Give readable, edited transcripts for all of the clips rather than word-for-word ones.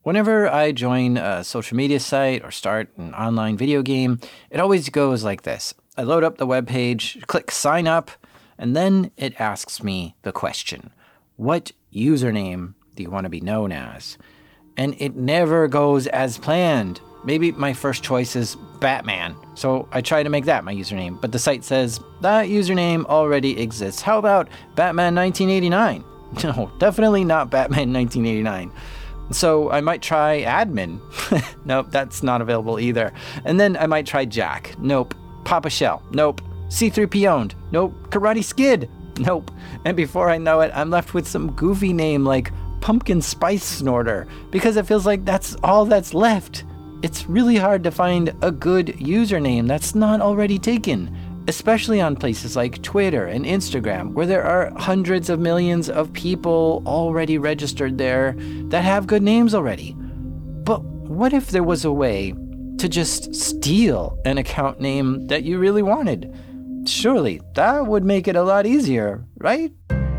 Whenever I join a social media site or start an online video game, it always goes like this. I load up the webpage, click sign up, and then it asks me the question, what username do you want to be known as? And it never goes as planned. Maybe my first choice is Batman, so I try to make that my username, but the site says that username already exists. How about Batman 1989? No, definitely not Batman 1989. So I might try admin. Nope, that's not available either. And then I might try Jack. Nope. Papa Shell. Nope. C3PO'd. Nope. Karate Skid. Nope. And before I know it, I'm left with some goofy name like Pumpkin Spice Snorter, because it feels like that's all that's left. It's really hard to find a good username that's not already taken, especially on places like Twitter and Instagram, where there are hundreds of millions of people already registered there that have good names already. But what if there was a way to just steal an account name that you really wanted? Surely that would make it a lot easier, right?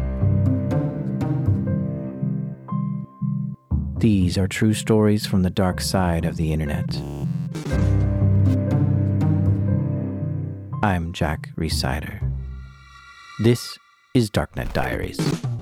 These are true stories from the dark side of the internet. I'm Jack Rhysider. This is Darknet Diaries.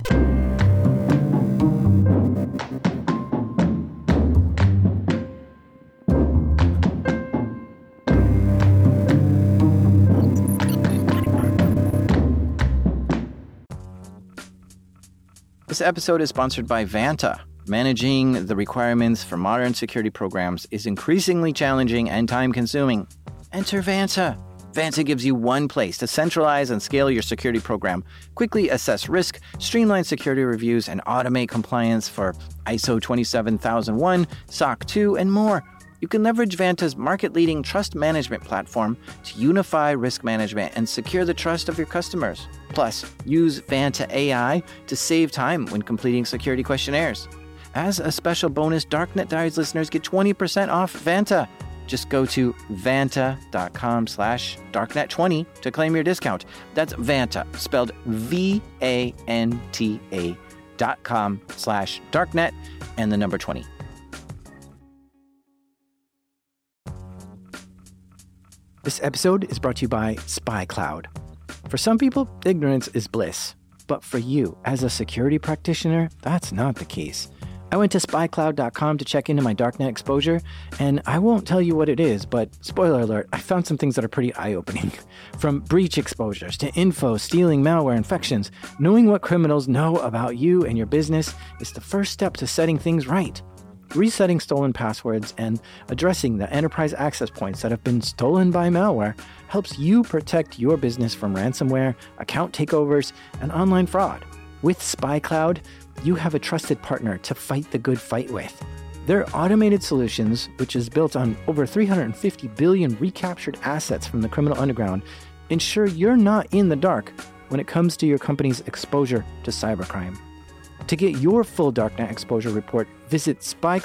This episode is sponsored by Vanta. Managing the requirements for modern security programs is increasingly challenging and time-consuming. Enter Vanta. Vanta gives you one place to centralize and scale your security program, quickly assess risk, streamline security reviews, and automate compliance for ISO 27001, SOC 2, and more. You can leverage Vanta's market-leading trust management platform to unify risk management and secure the trust of your customers. Plus, use Vanta AI to save time when completing security questionnaires. As a special bonus, Darknet Diaries listeners get 20% off Vanta. Just go to vanta.com/darknet20 to claim your discount. That's Vanta, spelled VANTA.com/darknet and the number 20. This episode is brought to you by SpyCloud. For some people, ignorance is bliss. But for you, as a security practitioner, that's not the case. I went to spycloud.com to check into my darknet exposure, and I won't tell you what it is, but spoiler alert, I found some things that are pretty eye-opening. From breach exposures to info, stealing, malware, infections, knowing what criminals know about you and your business is the first step to setting things right. Resetting stolen passwords and addressing the enterprise access points that have been stolen by malware helps you protect your business from ransomware, account takeovers, and online fraud. With SpyCloud, you have a trusted partner to fight the good fight with. Their automated solutions, which is built on over 350 billion recaptured assets from the criminal underground, ensure you're not in the dark when it comes to your company's exposure to cybercrime. To get your full Darknet exposure report, visit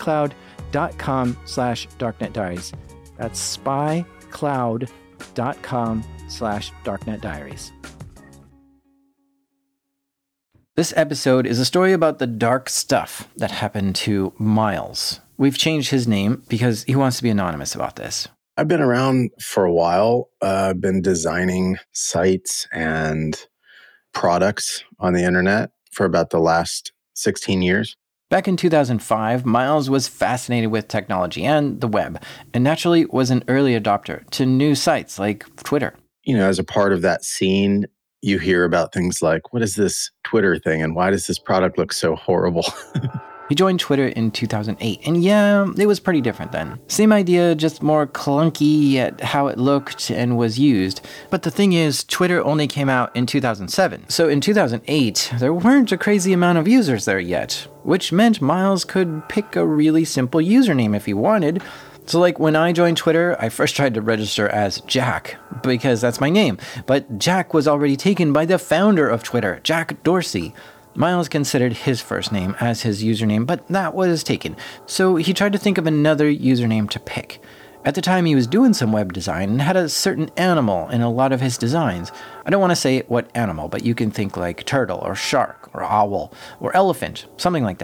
spycloud.com/darknetdiaries. That's spycloud.com/darknetdiaries. This episode is a story about the dark stuff that happened to Miles. We've changed his name because he wants to be anonymous about this. I've been around for a while. I've been designing sites and products on the internet for about the last 16 years. Back in 2005, Miles was fascinated with technology and the web, and naturally was an early adopter to new sites like Twitter. You know, as a part of that scene, you hear about things like, what is this Twitter thing and why does this product look so horrible? He joined Twitter in 2008, and yeah, it was pretty different then. Same idea, just more clunky at how it looked and was used. But the thing is, Twitter only came out in 2007. So in 2008, there weren't a crazy amount of users there yet, which meant Miles could pick a really simple username if he wanted. So like when I joined Twitter, I first tried to register as Jack, because that's my name. But Jack was already taken by the founder of Twitter, Jack Dorsey. Miles considered his first name as his username, but that was taken. So he tried to think of another username to pick. At the time, he was doing some web design and had a certain animal in a lot of his designs. I don't want to say what animal, but you can think like turtle or shark or owl or elephant, something like that.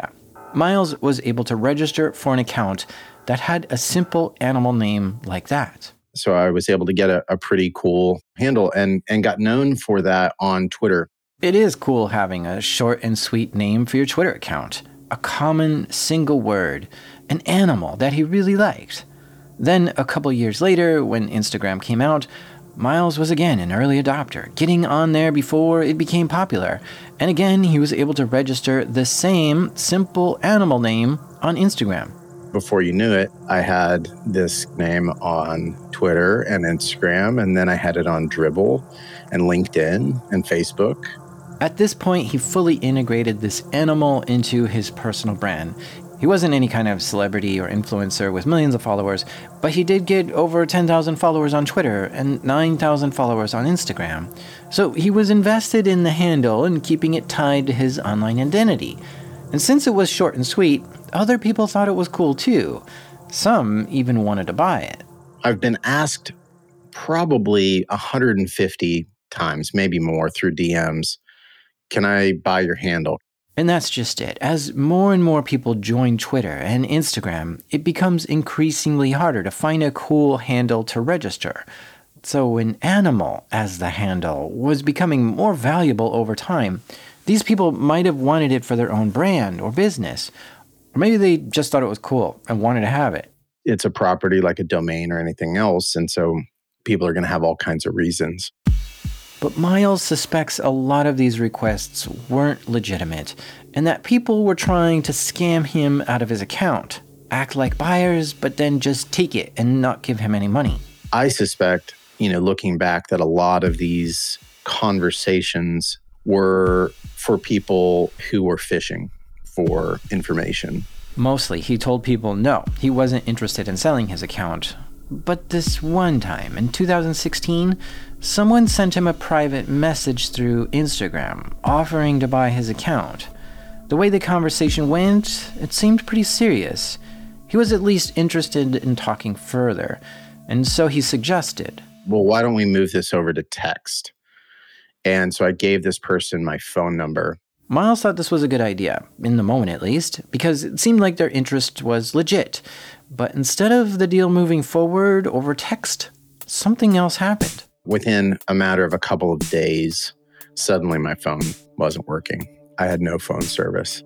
Miles was able to register for an account that had a simple animal name like that. So I was able to get a pretty cool handle and got known for that on Twitter. It is cool having a short and sweet name for your Twitter account. A common single word, an animal that he really liked. Then, a couple years later, when Instagram came out, Miles was again an early adopter, getting on there before it became popular. And again, he was able to register the same simple animal name on Instagram. Before you knew it, I had this name on Twitter and Instagram, and then I had it on Dribbble and LinkedIn and Facebook. At this point, he fully integrated this animal into his personal brand. He wasn't any kind of celebrity or influencer with millions of followers, but he did get over 10,000 followers on Twitter and 9,000 followers on Instagram. So he was invested in the handle and keeping it tied to his online identity. And since it was short and sweet, other people thought it was cool too. Some even wanted to buy it. I've been asked probably 150 times, maybe more, through DMs, can I buy your handle? And that's just it. As more and more people join Twitter and Instagram, it becomes increasingly harder to find a cool handle to register. So an animal as the handle was becoming more valuable over time. These people might have wanted it for their own brand or business. Or maybe they just thought it was cool and wanted to have it. It's a property like a domain or anything else, and so people are going to have all kinds of reasons. But Miles suspects a lot of these requests weren't legitimate, and that people were trying to scam him out of his account, act like buyers, but then just take it and not give him any money. I suspect, looking back, that a lot of these conversations were for people who were fishing for information. Mostly, he told people no, he wasn't interested in selling his account. But this one time, in 2016, someone sent him a private message through Instagram, offering to buy his account. The way the conversation went, it seemed pretty serious. He was at least interested in talking further, and so he suggested, well, why don't we move this over to text? And so I gave this person my phone number. Miles thought this was a good idea, in the moment at least, because it seemed like their interest was legit. But instead of the deal moving forward over text, something else happened. Within a matter of a couple of days, suddenly my phone wasn't working. I had no phone service.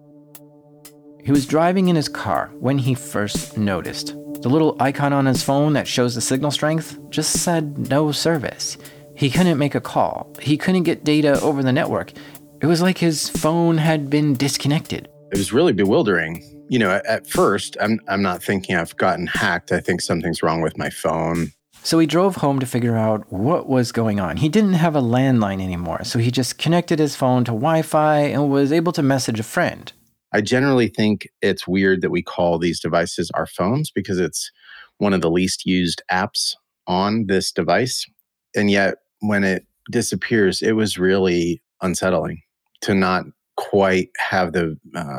He was driving in his car when he first noticed. The little icon on his phone that shows the signal strength just said no service. He couldn't make a call. He couldn't get data over the network. It was like his phone had been disconnected. It was really bewildering. At first, I'm not thinking I've gotten hacked. I think something's wrong with my phone. So he drove home to figure out what was going on. He didn't have a landline anymore, so he just connected his phone to Wi-Fi and was able to message a friend. I generally think it's weird that we call these devices our phones because it's one of the least used apps on this device. And yet, when it disappears, it was really unsettling to not quite have the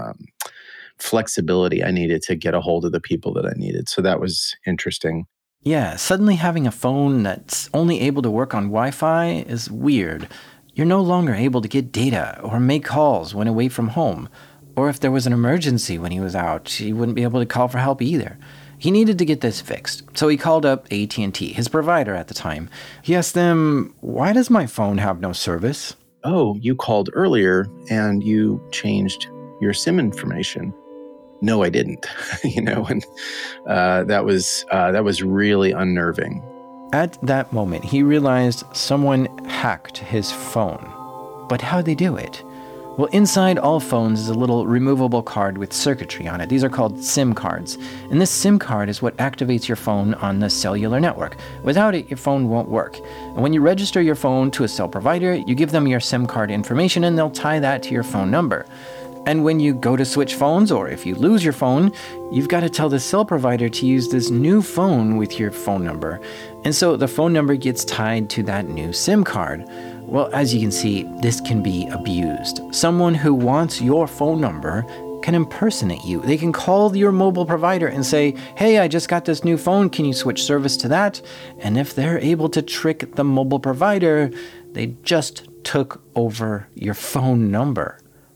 flexibility I needed to get a hold of the people that I needed. So that was interesting. Yeah, suddenly having a phone that's only able to work on Wi-Fi is weird. You're no longer able to get data or make calls when away from home. Or if there was an emergency when he was out, he wouldn't be able to call for help either. He needed to get this fixed, so he called up AT&T, his provider at the time. He asked them, "Why does my phone have no service?" "Oh, you called earlier and you changed your SIM information." "No, I didn't." And that was really unnerving. At that moment, he realized someone hacked his phone. But how'd they do it? Well, inside all phones is a little removable card with circuitry on it. These are called SIM cards. And this SIM card is what activates your phone on the cellular network. Without it, your phone won't work. And when you register your phone to a cell provider, you give them your SIM card information and they'll tie that to your phone number. And when you go to switch phones, or if you lose your phone, you've got to tell the cell provider to use this new phone with your phone number. And so the phone number gets tied to that new SIM card. Well, as you can see, this can be abused. Someone who wants your phone number can impersonate you. They can call your mobile provider and say, "Hey, I just got this new phone. Can you switch service to that?" And if they're able to trick the mobile provider, they just took over your phone number.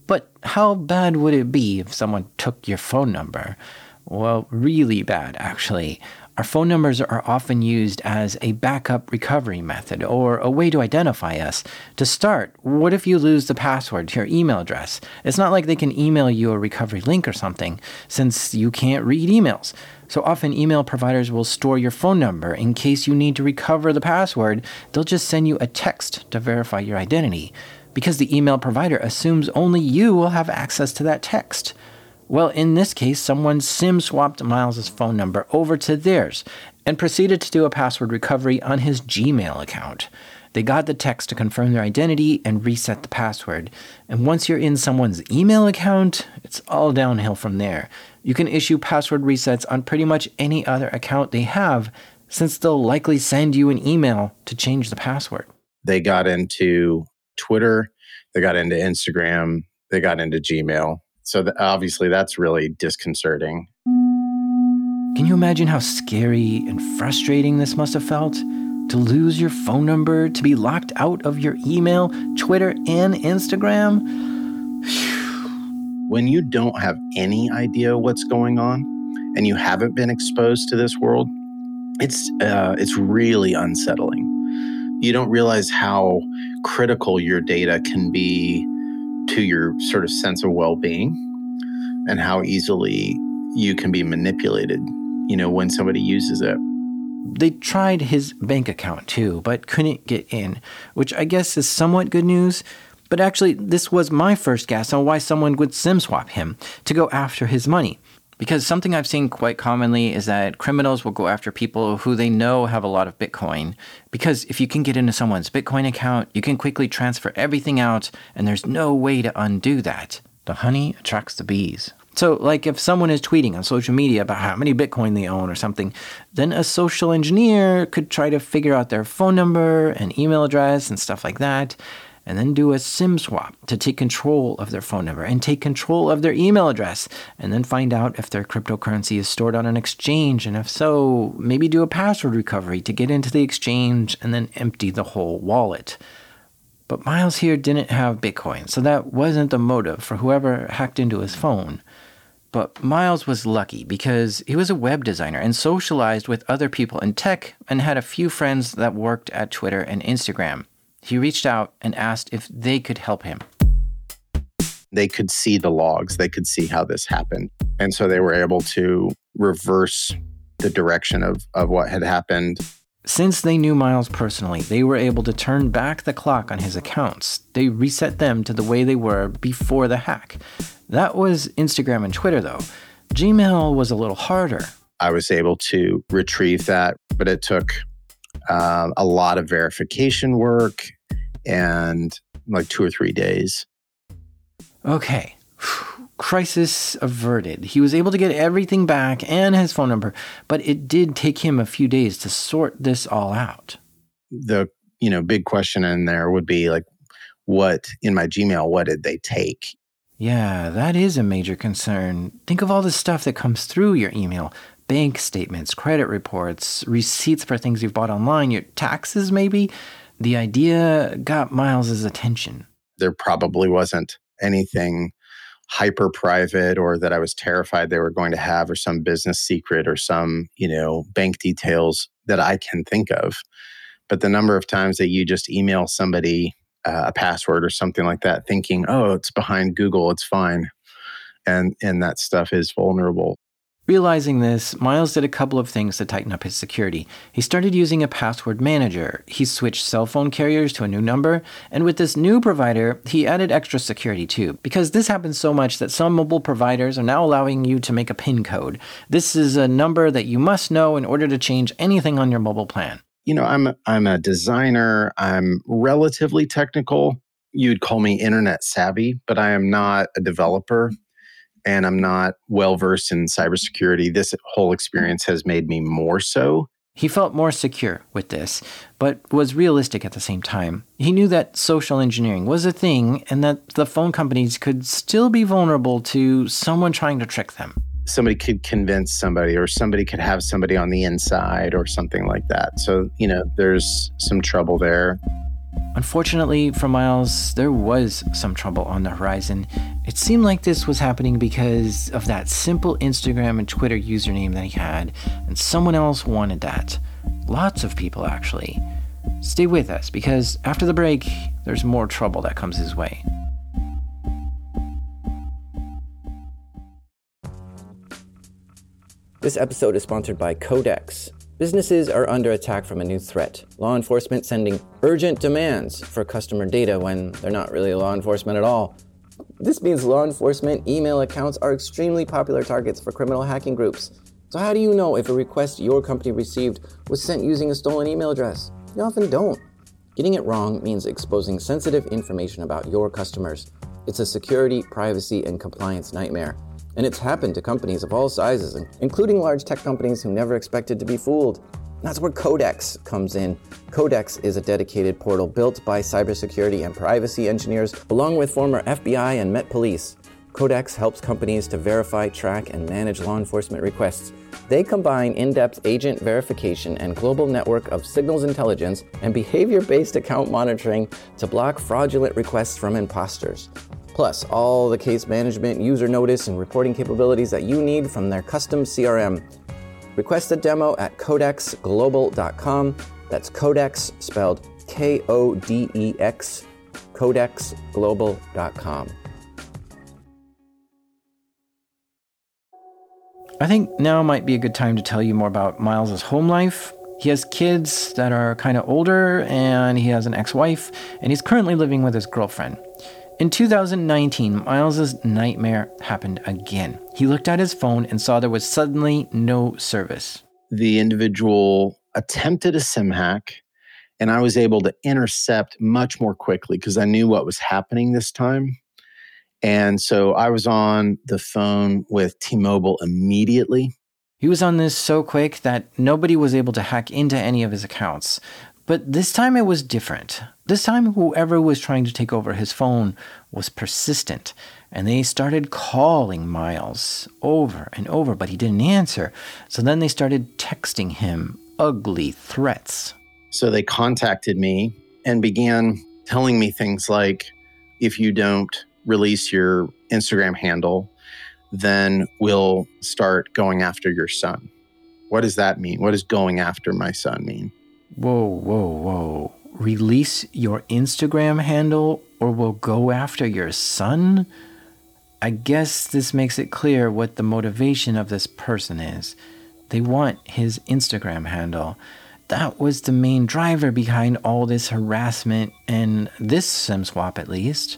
But how bad would it be if someone took your phone number? Well, really bad, actually. Our phone numbers are often used as a backup recovery method or a way to identify us. To start, what if you lose the password to your email address? It's not like they can email you a recovery link or something, since you can't read emails. So often, email providers will store your phone number in case you need to recover the password. They'll just send you a text to verify your identity, because the email provider assumes only you will have access to that text. Well, in this case, someone SIM swapped Miles' phone number over to theirs and proceeded to do a password recovery on his Gmail account. They got the text to confirm their identity and reset the password. And once you're in someone's email account, it's all downhill from there. You can issue password resets on pretty much any other account they have, since they'll likely send you an email to change the password. They got into Twitter, they got into Instagram, they got into Gmail. So obviously that's really disconcerting. Can you imagine how scary and frustrating this must have felt? To lose your phone number, to be locked out of your email, Twitter, and Instagram? When you don't have any idea what's going on and you haven't been exposed to this world, it's really unsettling. You don't realize how critical your data can be to your sort of sense of well-being and how easily you can be manipulated, when somebody uses it. They tried his bank account too, but couldn't get in, which I guess is somewhat good news. But actually, this was my first guess on why someone would SIM swap him to go after his money. Because something I've seen quite commonly is that criminals will go after people who they know have a lot of Bitcoin. Because if you can get into someone's Bitcoin account, you can quickly transfer everything out, and there's no way to undo that. The honey attracts the bees. So, like if someone is tweeting on social media about how many Bitcoin they own or something, then a social engineer could try to figure out their phone number and email address and stuff like that, and then do a SIM swap to take control of their phone number and take control of their email address, and then find out if their cryptocurrency is stored on an exchange, and if so, maybe do a password recovery to get into the exchange and then empty the whole wallet. But Miles here didn't have Bitcoin, so that wasn't the motive for whoever hacked into his phone. But Miles was lucky because he was a web designer and socialized with other people in tech and had a few friends that worked at Twitter and Instagram. He reached out and asked if they could help him. They could see the logs. They could see how this happened. And so they were able to reverse the direction of what had happened. Since they knew Miles personally, they were able to turn back the clock on his accounts. They reset them to the way they were before the hack. That was Instagram and Twitter, though. Gmail was a little harder. I was able to retrieve that, but it took a lot of verification work and like 2 or 3 days. Okay. Crisis averted. He was able to get everything back and his phone number, but it did take him a few days to sort this all out. The, big question in there would be like, what in my Gmail, what did they take? Yeah, that is a major concern. Think of all the stuff that comes through your email. Bank statements, credit reports, receipts for things you've bought online, your taxes maybe. The idea got Miles's attention. There probably wasn't anything hyper private or that I was terrified they were going to have, or some business secret or some, bank details that I can think of. But the number of times that you just email somebody a password or something like that, thinking, oh, it's behind Google, it's fine. And that stuff is vulnerable. Realizing this, Miles did a couple of things to tighten up his security. He started using a password manager. He switched cell phone carriers to a new number. And with this new provider, he added extra security too, because this happens so much that some mobile providers are now allowing you to make a PIN code. This is a number that you must know in order to change anything on your mobile plan. I'm a designer. I'm relatively technical. You'd call me internet savvy, but I am not a developer. And I'm not well-versed in cybersecurity. This whole experience has made me more so. He felt more secure with this, but was realistic at the same time. He knew that social engineering was a thing and that the phone companies could still be vulnerable to someone trying to trick them. Somebody could convince somebody, or somebody could have somebody on the inside or something like that. So, there's some trouble there. Unfortunately for Miles, there was some trouble on the horizon. It seemed like this was happening because of that simple Instagram and Twitter username that he had, and someone else wanted that. Lots of people, actually. Stay with us, because after the break, there's more trouble that comes his way. This episode is sponsored by Codex. Businesses are under attack from a new threat. Law enforcement sending urgent demands for customer data when they're not really law enforcement at all. This means law enforcement email accounts are extremely popular targets for criminal hacking groups. So how do you know if a request your company received was sent using a stolen email address? You often don't. Getting it wrong means exposing sensitive information about your customers. It's a security, privacy, and compliance nightmare. And it's happened to companies of all sizes, including large tech companies who never expected to be fooled. That's where Codex comes in. Codex is a dedicated portal built by cybersecurity and privacy engineers, along with former FBI and Met Police. Codex helps companies to verify, track, and manage law enforcement requests. They combine in-depth agent verification and global network of signals intelligence and behavior-based account monitoring to block fraudulent requests from imposters. Plus, all the case management, user notice, and reporting capabilities that you need from their custom CRM. Request a demo at codexglobal.com. That's Codex spelled K-O-D-E-X, codexglobal.com. I think now might be a good time to tell you more about Miles' home life. He has kids that are kind of older, and he has an ex-wife, and he's currently living with his girlfriend. In 2019, Miles' nightmare happened again. He looked at his phone and saw there was suddenly no service. The individual attempted a SIM hack, and I was able to intercept much more quickly because I knew what was happening this time. And so I was on the phone with T-Mobile immediately. He was on this so quick that nobody was able to hack into any of his accounts. But this time it was different. This time whoever was trying to take over his phone was persistent, and they started calling Miles over and over, but he didn't answer. So then they started texting him ugly threats. So they contacted me and began telling me things like, if you don't release your Instagram handle, then we'll start going after your son. What does that mean? What does going after my son mean? Whoa. Release your Instagram handle or we'll go after your son? I guess this makes it clear what the motivation of this person is. They want his Instagram handle. That was the main driver behind all this harassment and this SIM swap at least.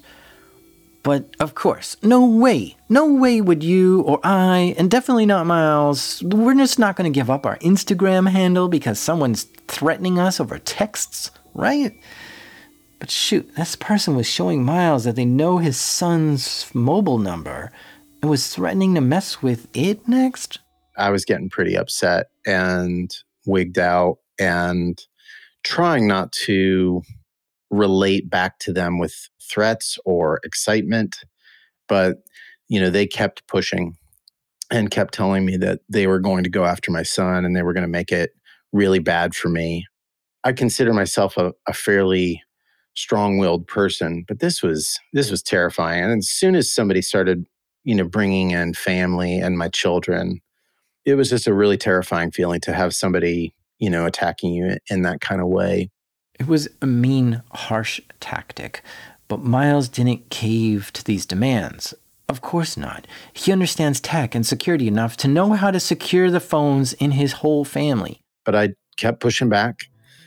But of course, no way would you or I, and definitely not Miles, we're just not going to give up our Instagram handle because someone's threatening us over texts, right? But shoot, this person was showing Miles that they know his son's mobile number and was threatening to mess with it next. I was getting pretty upset and wigged out and trying not to relate back to them with threats or excitement. But, they kept pushing and kept telling me that they were going to go after my son and they were going to make it really bad for me. I consider myself a fairly strong-willed person, but this was terrifying. And as soon as somebody started, bringing in family and my children, it was just a really terrifying feeling to have somebody, attacking you in that kind of way. It was a mean, harsh tactic, but Miles didn't cave to these demands. Of course not. He understands tech and security enough to know how to secure the phones in his whole family. But I kept pushing back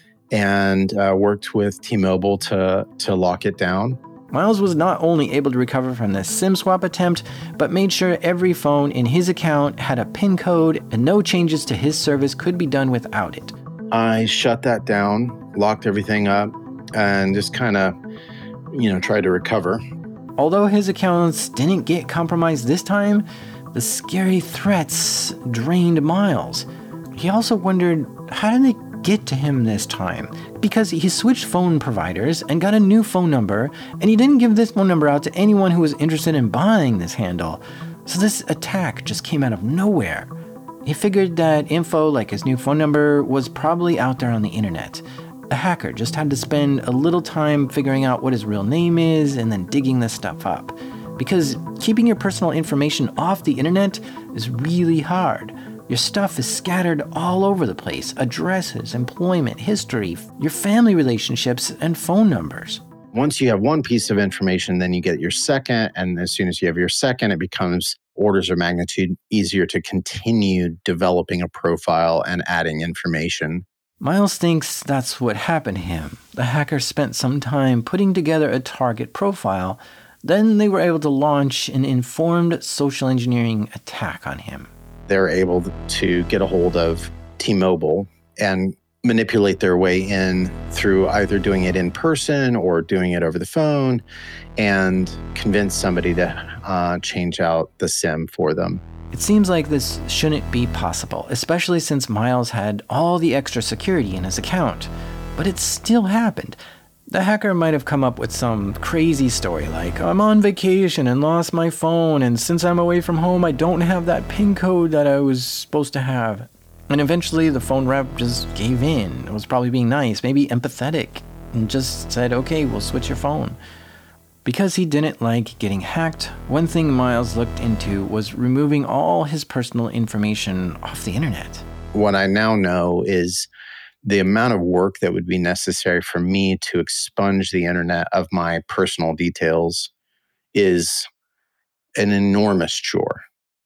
and worked with T-Mobile to lock it down. Miles was not only able to recover from the SIM swap attempt, but made sure every phone in his account had a PIN code and no changes to his service could be done without it. I shut that down, locked everything up, and just kind of, tried to recover. Although his accounts didn't get compromised this time, the scary threats drained Miles. He also wondered, how did they get to him this time? Because he switched phone providers and got a new phone number, and he didn't give this phone number out to anyone who was interested in buying this handle. So this attack just came out of nowhere. He figured that info like his new phone number was probably out there on the internet. The hacker just had to spend a little time figuring out what his real name is and then digging this stuff up. Because keeping your personal information off the internet is really hard. Your stuff is scattered all over the place: addresses, employment, history, your family relationships, and phone numbers. Once you have one piece of information, then you get your second. And as soon as you have your second, it becomes orders of magnitude easier to continue developing a profile and adding information. Miles thinks that's what happened to him. The hacker spent some time putting together a target profile. Then they were able to launch an informed social engineering attack on him. They're able to get a hold of T-Mobile and manipulate their way in through either doing it in person or doing it over the phone and convince somebody to change out the SIM for them. It seems like this shouldn't be possible, especially since Miles had all the extra security in his account. But it still happened. The hacker might have come up with some crazy story like, I'm on vacation and lost my phone, and since I'm away from home, I don't have that PIN code that I was supposed to have. And eventually the phone rep just gave in. It was probably being nice, maybe empathetic, and just said, okay, we'll switch your phone. Because he didn't like getting hacked, one thing Miles looked into was removing all his personal information off the internet. What I now know is the amount of work that would be necessary for me to expunge the internet of my personal details is an enormous chore.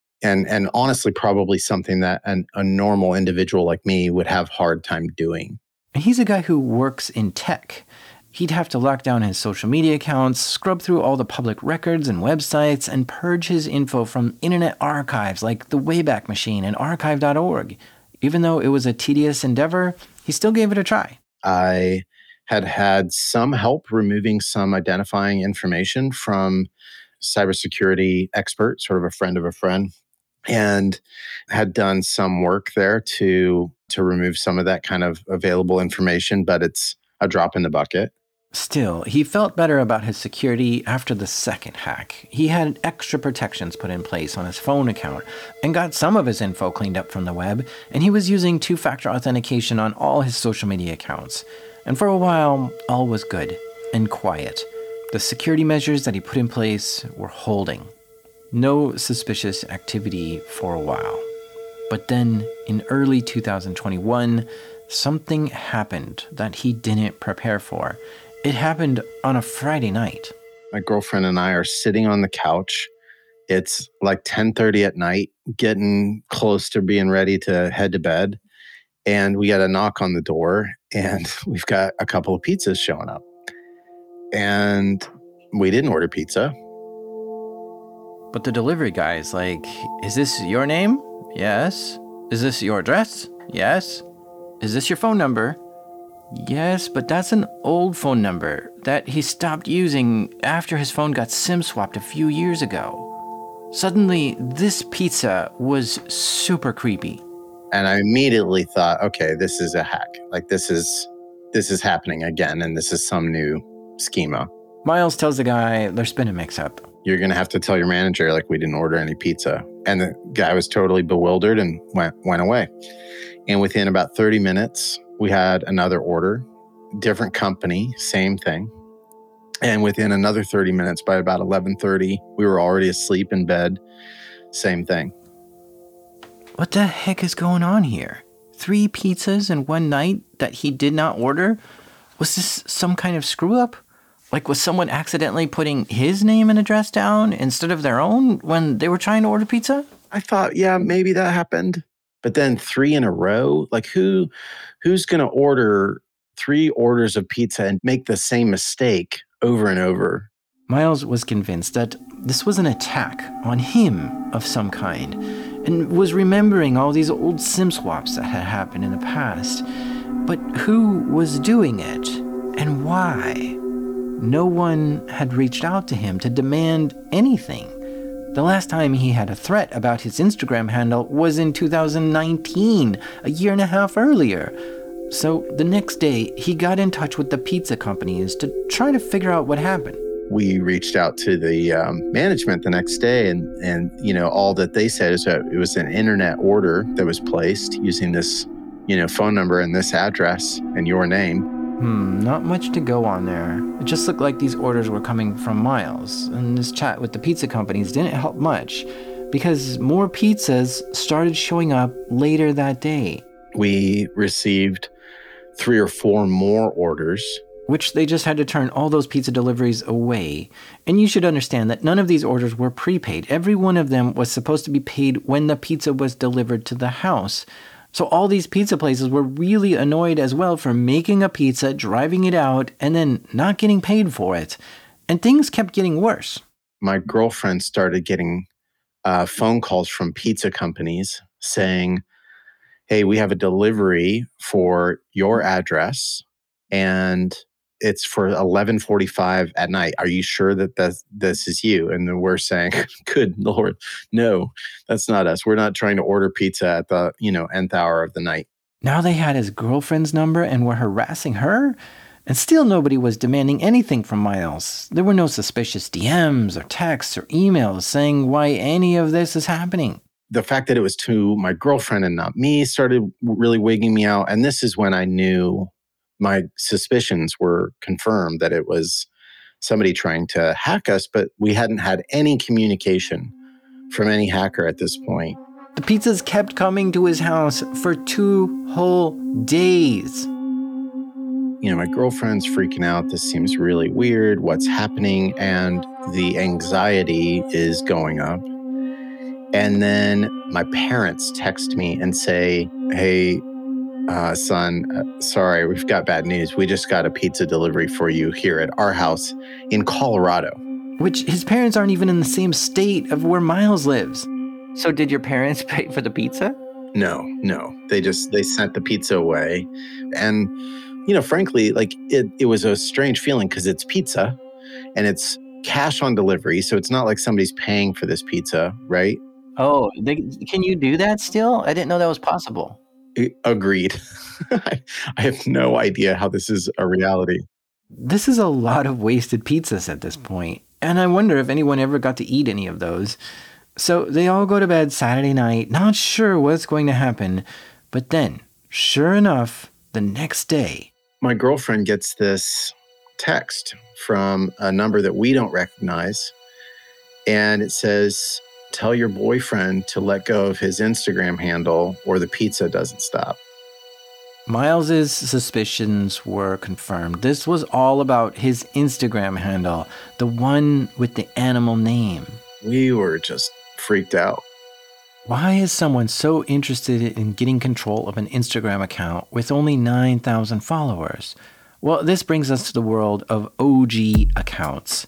And honestly, probably something that a normal individual like me would have a hard time doing. And he's a guy who works in tech. He'd have to lock down his social media accounts, scrub through all the public records and websites, and purge his info from internet archives like the Wayback Machine and archive.org. Even though it was a tedious endeavor, he still gave it a try. I had some help removing some identifying information from cybersecurity expert, sort of a friend of a friend, and had done some work there to remove some of that kind of available information, but it's a drop in the bucket. Still, he felt better about his security after the second hack. He had extra protections put in place on his phone account and got some of his info cleaned up from the web, and he was using two-factor authentication on all his social media accounts. And for a while, all was good and quiet. The security measures that he put in place were holding. No suspicious activity for a while. But then, in early 2021, something happened that he didn't prepare for. It happened on a Friday night. My girlfriend and I are sitting on the couch. It's like 10:30 at night, getting close to being ready to head to bed. And we got a knock on the door, and we've got a couple of pizzas showing up. And we didn't order pizza. But the delivery guy is like, is this your name? Yes. Is this your address? Yes. Is this your phone number? Yes, but that's an old phone number that he stopped using after his phone got SIM swapped a few years ago. Suddenly, this pizza was super creepy. And I immediately thought, okay, this is a hack. Like this is happening again, and this is some new schema. Miles tells the guy there's been a mix-up. You're going to have to tell your manager, like, we didn't order any pizza. And the guy was totally bewildered and went away. And within about 30 minutes, we had another order, different company, same thing. And within another 30 minutes, by about 11:30, we were already asleep in bed, same thing. What the heck is going on here? 3 pizzas in one night that he did not order? Was this some kind of screw-up? Like, was someone accidentally putting his name and address down instead of their own when they were trying to order pizza? I thought, yeah, maybe that happened. But then 3 in a row? Like, who's going to order 3 orders of pizza and make the same mistake over and over? Miles was convinced that this was an attack on him of some kind, and was remembering all these old SIM swaps that had happened in the past. But who was doing it, and why? No one had reached out to him to demand anything. The last time he had a threat about his Instagram handle was in 2019, a year and a half earlier. So the next day, he got in touch with the pizza companies to try to figure out what happened. We reached out to the management the next day, and all that they said is that it was an internet order that was placed using this phone number and this address and your name. Not much to go on there. It just looked like these orders were coming from Miles, and this chat with the pizza companies didn't help much because more pizzas started showing up later that day. We received 3 or 4 more orders, which they just had to turn all those pizza deliveries away. And you should understand that none of these orders were prepaid. Every one of them was supposed to be paid when the pizza was delivered to the house. So all these pizza places were really annoyed as well for making a pizza, driving it out, and then not getting paid for it. And things kept getting worse. My girlfriend started getting phone calls from pizza companies saying, hey, we have a delivery for your address, and it's for 11:45 at night. Are you sure that this is you? And then we're saying, good Lord, no, that's not us. We're not trying to order pizza at the, nth hour of the night. Now they had his girlfriend's number and were harassing her? And still nobody was demanding anything from Miles. There were no suspicious DMs or texts or emails saying why any of this is happening. The fact that it was to my girlfriend and not me started really wigging me out. And this is when I knew my suspicions were confirmed that it was somebody trying to hack us, but we hadn't had any communication from any hacker at this point. The pizzas kept coming to his house for 2 whole days. My girlfriend's freaking out. This seems really weird. What's happening? And the anxiety is going up. And then my parents text me and say, hey, son, sorry, we've got bad news. We just got a pizza delivery for you here at our house in Colorado. Which his parents aren't even in the same state of where Miles lives. So did your parents pay for the pizza? No. They sent the pizza away. And, frankly, it was a strange feeling because it's pizza and it's cash on delivery. So it's not like somebody's paying for this pizza, right? Oh, can you do that still? I didn't know that was possible. Agreed. I have no idea how this is a reality. This is a lot of wasted pizzas at this point, and I wonder if anyone ever got to eat any of those. So they all go to bed Saturday night, not sure what's going to happen, but then, sure enough, the next day, my girlfriend gets this text from a number that we don't recognize, and it says, tell your boyfriend to let go of his Instagram handle or the pizza doesn't stop. Miles's suspicions were confirmed. This was all about his Instagram handle, the one with the animal name. We were just freaked out. Why is someone so interested in getting control of an Instagram account with only 9,000 followers? Well, this brings us to the world of OG accounts.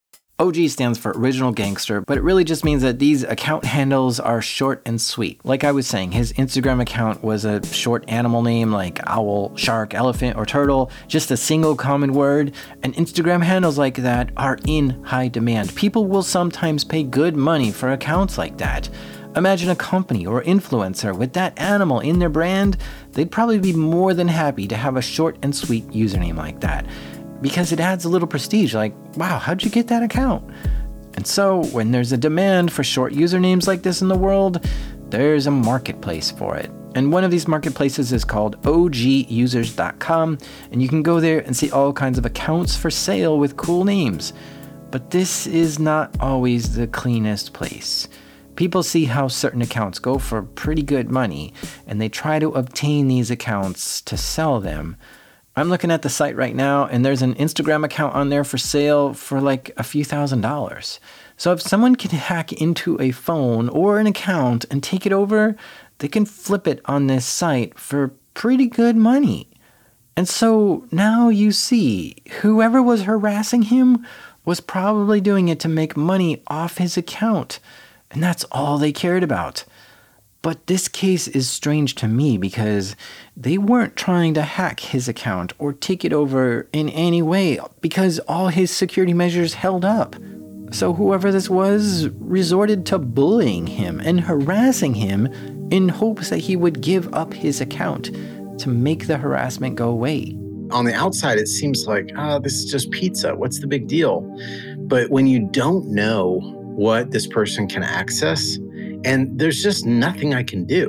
OG stands for Original Gangster, but it really just means that these account handles are short and sweet. Like I was saying, his Instagram account was a short animal name like owl, shark, elephant, or turtle, just a single common word, and Instagram handles like that are in high demand. People will sometimes pay good money for accounts like that. Imagine a company or influencer with that animal in their brand, they'd probably be more than happy to have a short and sweet username like that. Because it adds a little prestige, like, wow, how'd you get that account? And so, when there's a demand for short usernames like this in the world, there's a marketplace for it. And one of these marketplaces is called OGusers.com, and you can go there and see all kinds of accounts for sale with cool names. But this is not always the cleanest place. People see how certain accounts go for pretty good money, and they try to obtain these accounts to sell them. I'm looking at the site right now, and there's an Instagram account on there for sale for like a few $1,000s. So if someone can hack into a phone or an account and take it over, they can flip it on this site for pretty good money. And so now you see, whoever was harassing him was probably doing it to make money off his account. And that's all they cared about. But this case is strange to me because they weren't trying to hack his account or take it over in any way because all his security measures held up. So whoever this was resorted to bullying him and harassing him in hopes that he would give up his account to make the harassment go away. On the outside, it seems like, this is just pizza. What's the big deal? But when you don't know what this person can access, and there's just nothing I can do.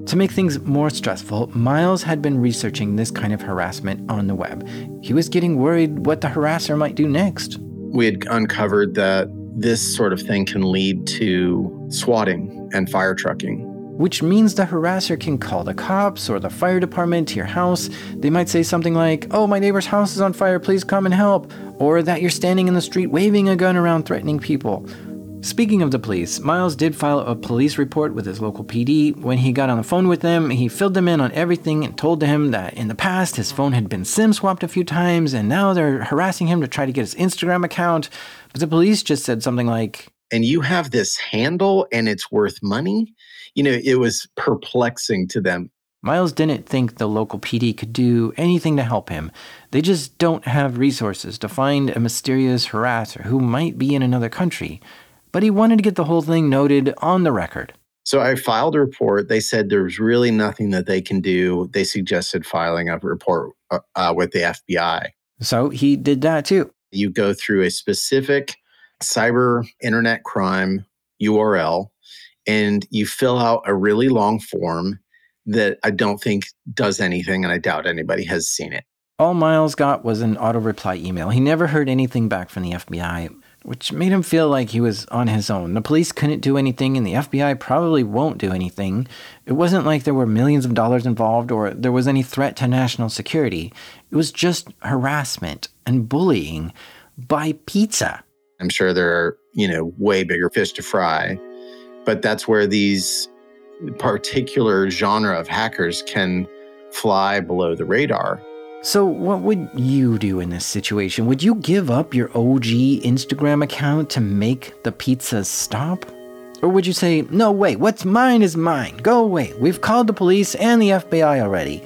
To make things more stressful, Miles had been researching this kind of harassment on the web. He was getting worried what the harasser might do next. We had uncovered that this sort of thing can lead to swatting and fire trucking. Which means the harasser can call the cops or the fire department to your house. They might say something like, "Oh, my neighbor's house is on fire, please come and help." Or that you're standing in the street waving a gun around threatening people. Speaking of the police, Miles did file a police report with his local PD. When he got on the phone with them, he filled them in on everything and told them that in the past his phone had been SIM swapped a few times and now they're harassing him to try to get his Instagram account. But the police just said something like, "And you have this handle and it's worth money?" It was perplexing to them. Miles didn't think the local PD could do anything to help him. They just don't have resources to find a mysterious harasser who might be in another country. But he wanted to get the whole thing noted on the record. So I filed a report. They said there's really nothing that they can do. They suggested filing a report with the FBI. So he did that too. You go through a specific cyber internet crime URL, and you fill out a really long form that I don't think does anything, and I doubt anybody has seen it. All Miles got was an auto-reply email. He never heard anything back from the FBI, which made him feel like he was on his own. The police couldn't do anything, and the FBI probably won't do anything. It wasn't like there were millions of dollars involved or there was any threat to national security. It was just harassment and bullying by pizza. I'm sure there are, way bigger fish to fry, but that's where these particular genre of hackers can fly below the radar. So what would you do in this situation? Would you give up your OG Instagram account to make the pizzas stop? Or would you say, "No, wait, what's mine is mine. Go away. We've called the police and the FBI already."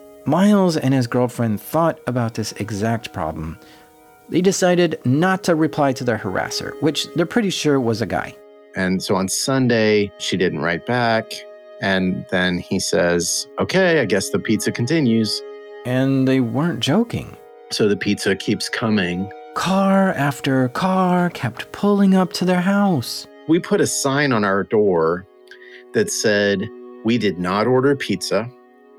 Miles and his girlfriend thought about this exact problem. They decided not to reply to their harasser, which they're pretty sure was a guy. And so on Sunday, she didn't write back. And then he says, "Okay, I guess the pizza continues." And they weren't joking. So the pizza keeps coming. Car after car kept pulling up to their house. We put a sign on our door that said, "We did not order pizza.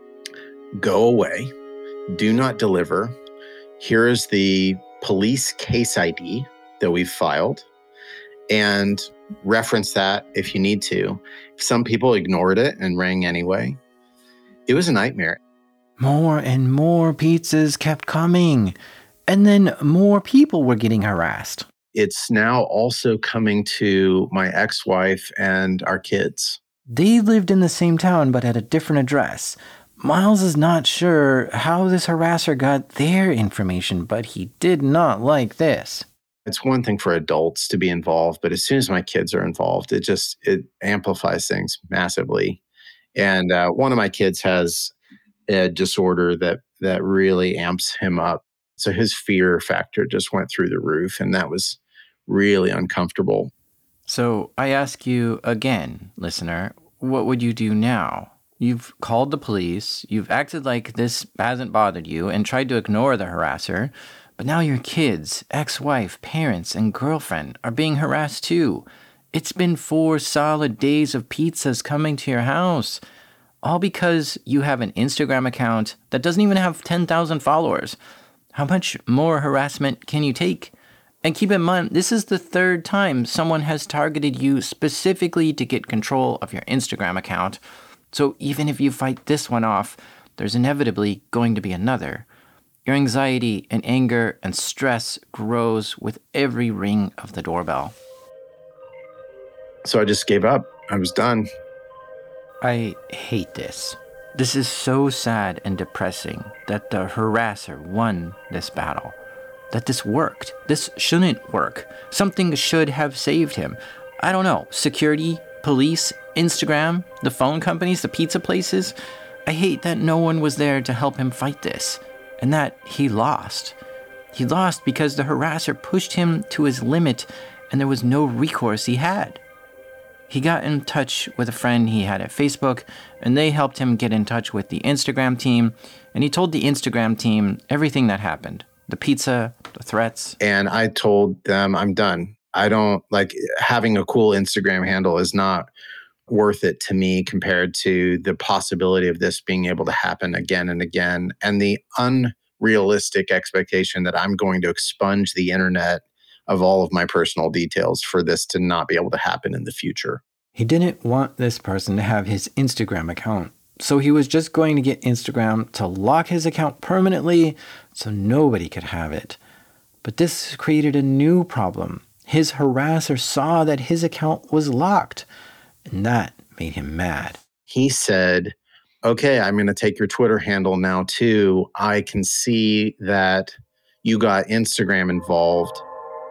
Go away. Do not deliver. Here is the police case ID that we've filed, and reference that if you need to." Some people ignored it and rang anyway. It was a nightmare. More and more pizzas kept coming, and then more people were getting harassed. It's now also coming to my ex-wife and our kids. They lived in the same town but at a different address. Miles is not sure how this harasser got their information, but he did not like this. It's one thing for adults to be involved, but as soon as my kids are involved, it amplifies things massively. And one of my kids has a disorder that really amps him up. So his fear factor just went through the roof, and that was really uncomfortable. So I ask you again, listener, what would you do now? You've called the police, you've acted like this hasn't bothered you and tried to ignore the harasser, but now your kids, ex-wife, parents, and girlfriend are being harassed too. It's been 4 solid days of pizzas coming to your house, all because you have an Instagram account that doesn't even have 10,000 followers. How much more harassment can you take? And keep in mind, this is the 3rd time someone has targeted you specifically to get control of your Instagram account. So even if you fight this one off, there's inevitably going to be another. Your anxiety and anger and stress grows with every ring of the doorbell. So I just gave up. I was done. I hate this. This is so sad and depressing that the harasser won this battle. That this worked. This shouldn't work. Something should have saved him. I don't know. Security, police, Instagram, the phone companies, the pizza places. I hate that no one was there to help him fight this. And that he lost. He lost because the harasser pushed him to his limit and there was no recourse he had. He got in touch with a friend he had at Facebook, and they helped him get in touch with the Instagram team, and he told the Instagram team everything that happened. The pizza, the threats. And I told them, I'm done. I don't, having a cool Instagram handle is not worth it to me compared to the possibility of this being able to happen again and again, and the unrealistic expectation that I'm going to expunge the internet of all of my personal details for this to not be able to happen in the future. He didn't want this person to have his Instagram account, so he was just going to get Instagram to lock his account permanently so nobody could have it. But this created a new problem. His harasser saw that his account was locked, and that made him mad. He said, okay, I'm going to take your Twitter handle now too. I can see that you got Instagram involved.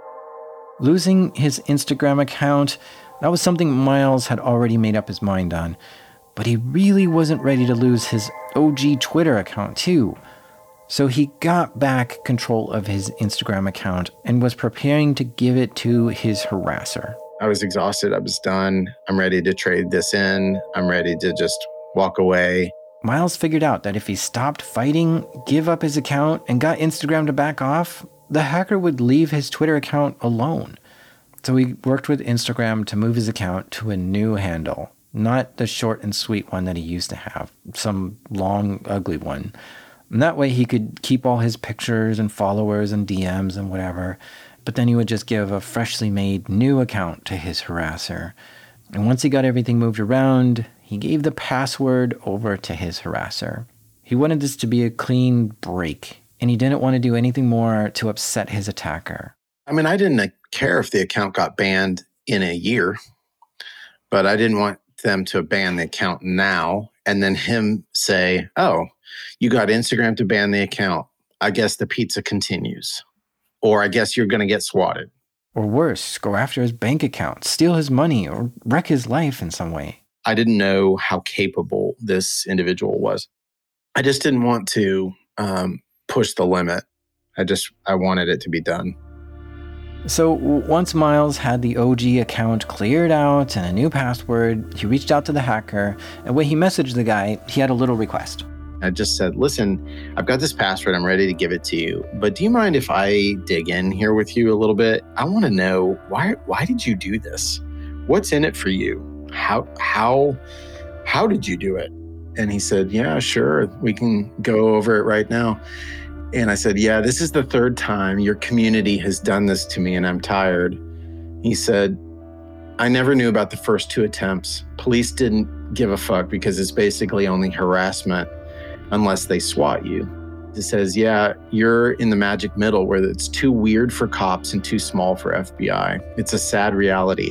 Losing his Instagram account, that was something Miles had already made up his mind on. But he really wasn't ready to lose his OG Twitter account too. So he got back control of his Instagram account and was preparing to give it to his harasser. I was exhausted. I was done. I'm ready to trade this in. I'm ready to just walk away. Miles figured out that if he stopped fighting, give up his account, and got Instagram to back off, the hacker would leave his Twitter account alone. So he worked with Instagram to move his account to a new handle, not the short and sweet one that he used to have, some long, ugly one. And that way he could keep all his pictures and followers and DMs and whatever, but then he would just give a freshly made new account to his harasser. And once he got everything moved around, he gave the password over to his harasser. He wanted this to be a clean break, and he didn't want to do anything more to upset his attacker. I mean, I didn't care if the account got banned in a year, but I didn't want them to ban the account now and then him say, oh, you got Instagram to ban the account. I guess the pizza continues. Or I guess you're going to get swatted. Or worse, go after his bank account, steal his money, or wreck his life in some way. I didn't know how capable this individual was. I just didn't want to push the limit. I wanted it to be done. So once Miles had the OG account cleared out and a new password, he reached out to the hacker, and when he messaged the guy, he had a little request. I just said, listen, I've got this password. I'm ready to give it to you. But do you mind if I dig in here with you a little bit? I want to know, why did you do this? What's in it for you? How did you do it? And he said, yeah, sure. We can go over it right now. And I said, yeah, this is the third time your community has done this to me and I'm tired. He said, I never knew about the first 2 attempts. Police didn't give a fuck because it's basically only harassment unless they SWAT you. It says, yeah, you're in the magic middle where it's too weird for cops and too small for FBI. It's a sad reality.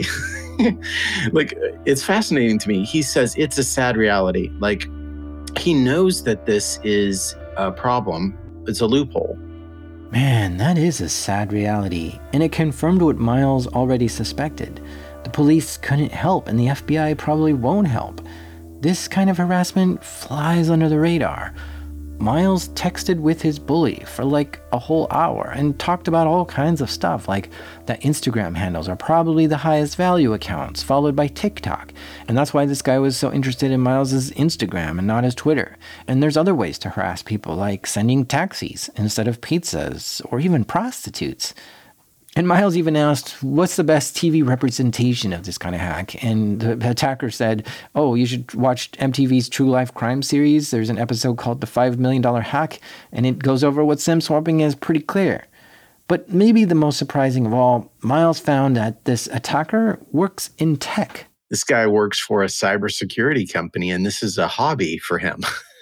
Like, it's fascinating to me. He says it's a sad reality. Like, he knows that this is a problem. It's a loophole. Man, that is a sad reality, and it confirmed what Miles already suspected. The police couldn't help, and the FBI probably won't help. This kind of harassment flies under the radar. Miles texted with his bully for like a whole hour and talked about all kinds of stuff, like that Instagram handles are probably the highest value accounts, followed by TikTok. And that's why this guy was so interested in Miles's Instagram and not his Twitter. And there's other ways to harass people, like sending taxis instead of pizzas, or even prostitutes. And Miles even asked, what's the best TV representation of this kind of hack? And the attacker said, oh, you should watch MTV's True Life Crime series. There's an episode called The $5 Million Hack, and it goes over what SIM swapping is pretty clear. But maybe the most surprising of all, Miles found that this attacker works in tech. This guy works for a cybersecurity company, and this is a hobby for him,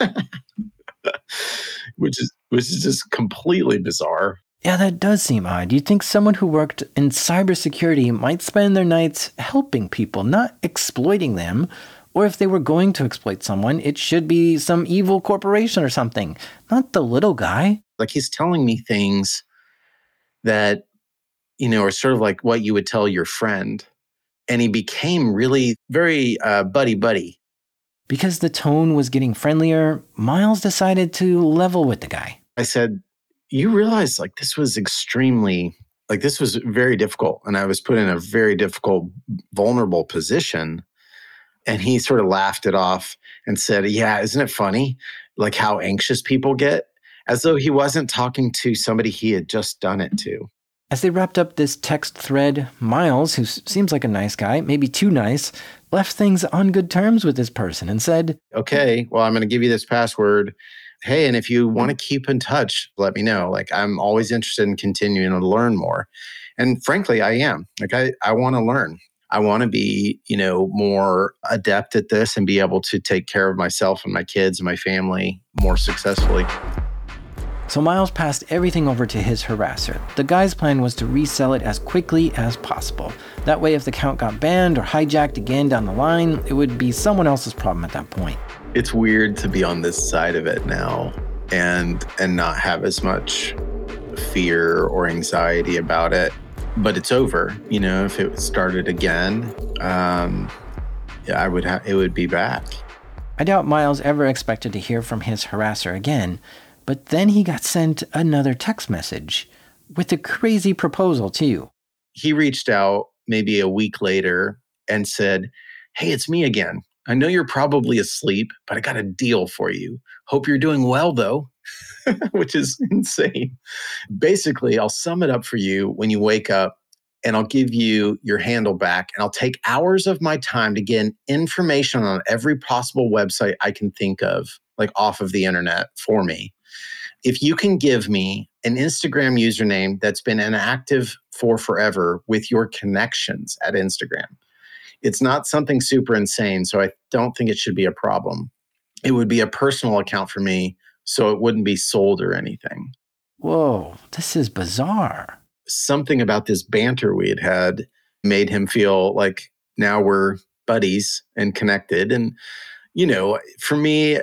which is just completely bizarre. Yeah, that does seem odd. You'd think someone who worked in cybersecurity might spend their nights helping people, not exploiting them. Or if they were going to exploit someone, it should be some evil corporation or something, not the little guy. Like, he's telling me things that, are sort of like what you would tell your friend. And he became really very buddy-buddy. Because the tone was getting friendlier, Miles decided to level with the guy. I said, you realize this was very difficult. And I was put in a very difficult, vulnerable position. And he sort of laughed it off and said, yeah, isn't it funny? Like how anxious people get, as though he wasn't talking to somebody he had just done it to. As they wrapped up this text thread, Miles, who seems like a nice guy, maybe too nice, left things on good terms with this person and said, okay, well, I'm going to give you this password. Hey, and if you want to keep in touch, let me know. Like, I'm always interested in continuing to learn more. And frankly, I am. Like, I want to learn. I want to be, more adept at this and be able to take care of myself and my kids and my family more successfully. So Miles passed everything over to his harasser. The guy's plan was to resell it as quickly as possible. That way, if the account got banned or hijacked again down the line, it would be someone else's problem at that point. It's weird to be on this side of it now and not have as much fear or anxiety about it. But it's over. If it started again, it would be back. I doubt Miles ever expected to hear from his harasser again. But then he got sent another text message with a crazy proposal, too. He reached out maybe a week later and said, hey, it's me again. I know you're probably asleep, but I got a deal for you. Hope you're doing well, though, which is insane. Basically, I'll sum it up for you when you wake up, and I'll give you your handle back, and I'll take hours of my time to get information on every possible website I can think of, like off of the internet for me. If you can give me an Instagram username that's been inactive for forever with your connections at Instagram, it's not something super insane, so I don't think it should be a problem. It would be a personal account for me, so it wouldn't be sold or anything. Whoa, this is bizarre. Something about this banter we had made him feel like now we're buddies and connected. And, for me,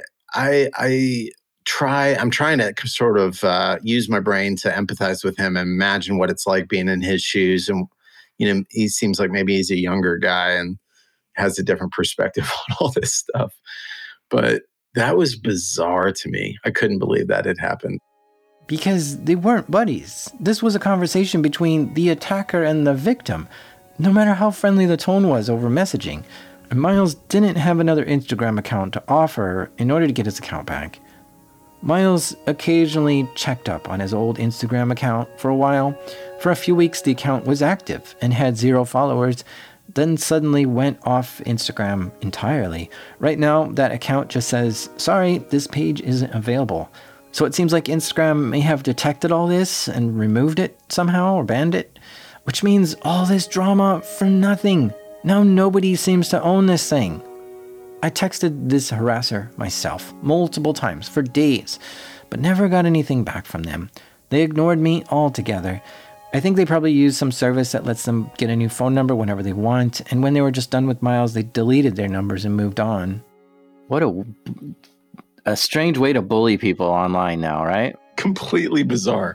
I'm trying to sort of use my brain to empathize with him and imagine what it's like being in his shoes. And, he seems like maybe he's a younger guy and has a different perspective on all this stuff. But that was bizarre to me. I couldn't believe that had happened. Because they weren't buddies. This was a conversation between the attacker and the victim, no matter how friendly the tone was over messaging. And Miles didn't have another Instagram account to offer in order to get his account back. Miles occasionally checked up on his old Instagram account for a while. For a few weeks, the account was active and had 0 followers, then suddenly went off Instagram entirely. Right now, that account just says, sorry, this page isn't available. So it seems like Instagram may have detected all this and removed it somehow or banned it, which means all this drama for nothing. Now nobody seems to own this thing. I texted this harasser myself multiple times for days, but never got anything back from them. They ignored me altogether. I think they probably used some service that lets them get a new phone number whenever they want, and when they were just done with Miles, they deleted their numbers and moved on. What a strange way to bully people online now, right? Completely bizarre.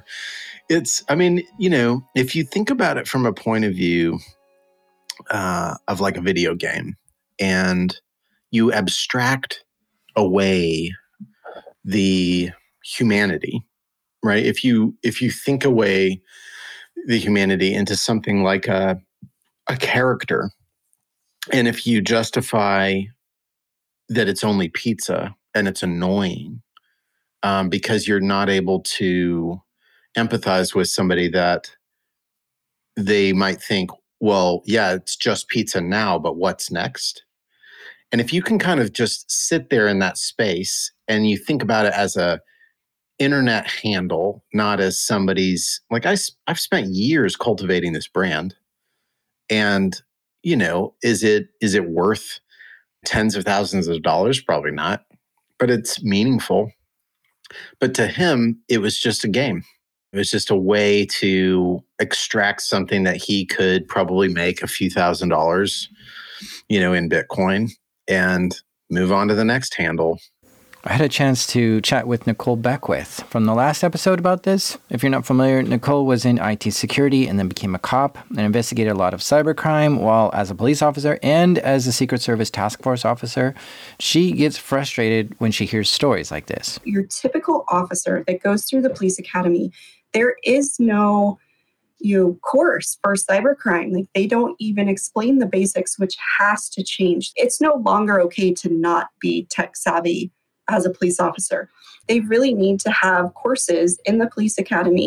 If you think about it from a point of view of like a video game, and you abstract away the humanity, right? If you think away the humanity into something like a character, and if you justify that it's only pizza and it's annoying because you're not able to empathize with somebody that they might think, well, yeah, it's just pizza now, but what's next? And if you can kind of just sit there in that space and you think about it as a internet handle, not as somebody's, like I've spent years cultivating this brand. And, is it worth tens of thousands of dollars? Probably not, but it's meaningful. But to him, it was just a game. It was just a way to extract something that he could probably make a few $1,000s, in Bitcoin and move on to the next handle. I had a chance to chat with Nicole Beckwith from the last episode about this. If you're not familiar, Nicole was in IT security and then became a cop and investigated a lot of cybercrime while as a police officer and as a Secret Service task force officer. She gets frustrated when she hears stories like this. Your typical officer that goes through the police academy, there is no course for cybercrime. Like, they don't even explain the basics, which has to change. It's no longer okay to not be tech savvy as a police officer. They really need to have courses in the police academy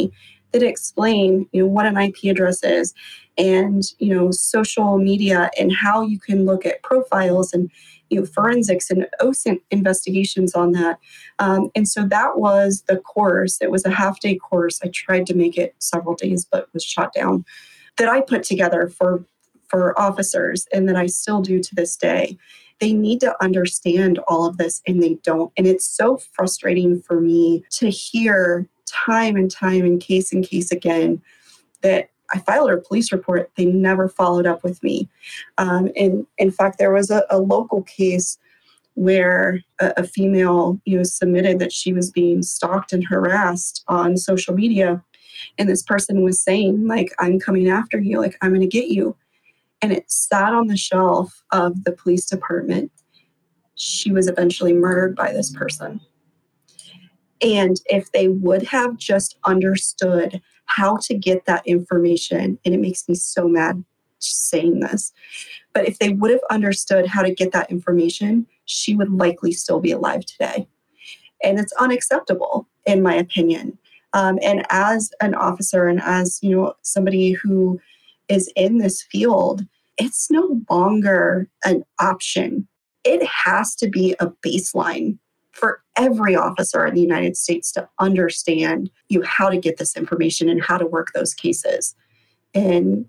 that explain, what an IP address is and, social media and how you can look at profiles and, forensics and OSINT investigations on that. And so that was the course. It was a half-day course. I tried to make it several days, but was shot down, that I put together for officers and that I still do to this day. They need to understand all of this and they don't. And it's so frustrating for me to hear time and time and case again that I filed a police report. They never followed up with me. And in fact, there was a local case where a female, submitted that she was being stalked and harassed on social media. And this person was saying, like, I'm coming after you, like, I'm going to get you. And it sat on the shelf of the police department. She was eventually murdered by this person. And if they would have just understood how to get that information, and it makes me so mad just saying this, but if they would have understood how to get that information, she would likely still be alive today. And it's unacceptable, in my opinion. And as an officer and as, somebody who is in this field, it's no longer an option. It has to be a baseline for every officer in the United States to understand how to get this information and how to work those cases. And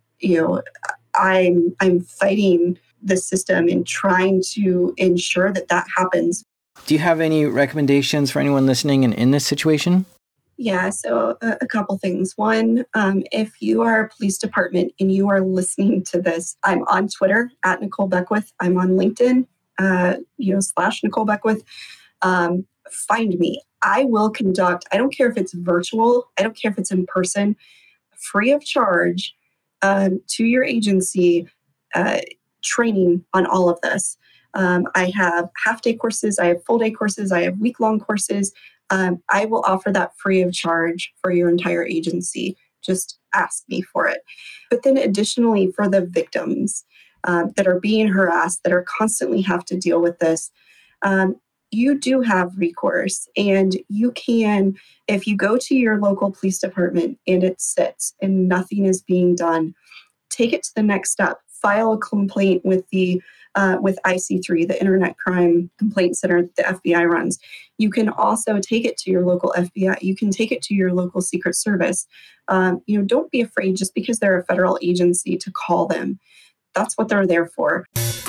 I'm fighting the system and trying to ensure that happens. Do you have any recommendations for anyone listening and in this situation? Yeah, so a couple things. One, if you are a police department and you are listening to this, I'm on Twitter at Nicole Beckwith. I'm on LinkedIn, / Nicole Beckwith. Find me. I will conduct, I don't care if it's virtual, I don't care if it's in person, free of charge to your agency training on all of this. I have half-day courses, I have full-day courses, I have week-long courses. I will offer that free of charge for your entire agency. Just ask me for it. But then additionally, for the victims that are being harassed, that are constantly have to deal with this, you do have recourse. And you can, if you go to your local police department and it sits and nothing is being done, take it to the next step. File a complaint with the with IC3, the Internet Crime Complaint Center that the FBI runs. You can also take it to your local FBI. You can take it to your local Secret Service. Don't be afraid just because they're a federal agency to call them. That's what they're there for.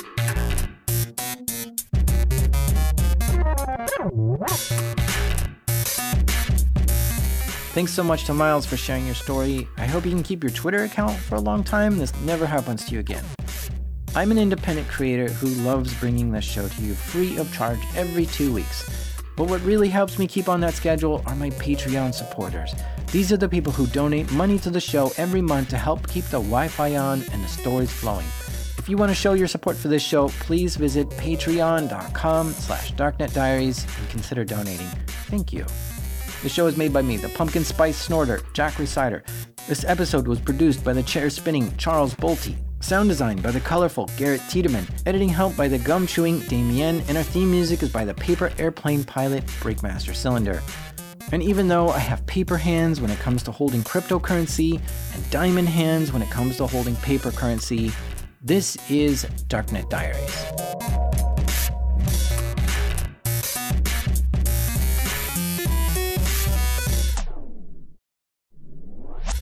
Thanks so much to Miles for sharing your story. I hope you can keep your Twitter account for a long time. This never happens to you again. I'm an independent creator who loves bringing this show to you free of charge every 2 weeks. But what really helps me keep on that schedule are my Patreon supporters. These are the people who donate money to the show every month to help keep the Wi-Fi on and the stories flowing. If you want to show your support for this show, please visit patreon.com/darknetdiaries and consider donating. Thank you. The show is made by me, the Pumpkin Spice Snorter, Jack Resider. This episode was produced by the chair-spinning Charles Bolte. Sound design by the colorful Garrett Tiedemann. Editing help by the gum-chewing Damien. And our theme music is by the paper airplane pilot Breakmaster Cylinder. And even though I have paper hands when it comes to holding cryptocurrency and diamond hands when it comes to holding paper currency, this is Darknet Diaries.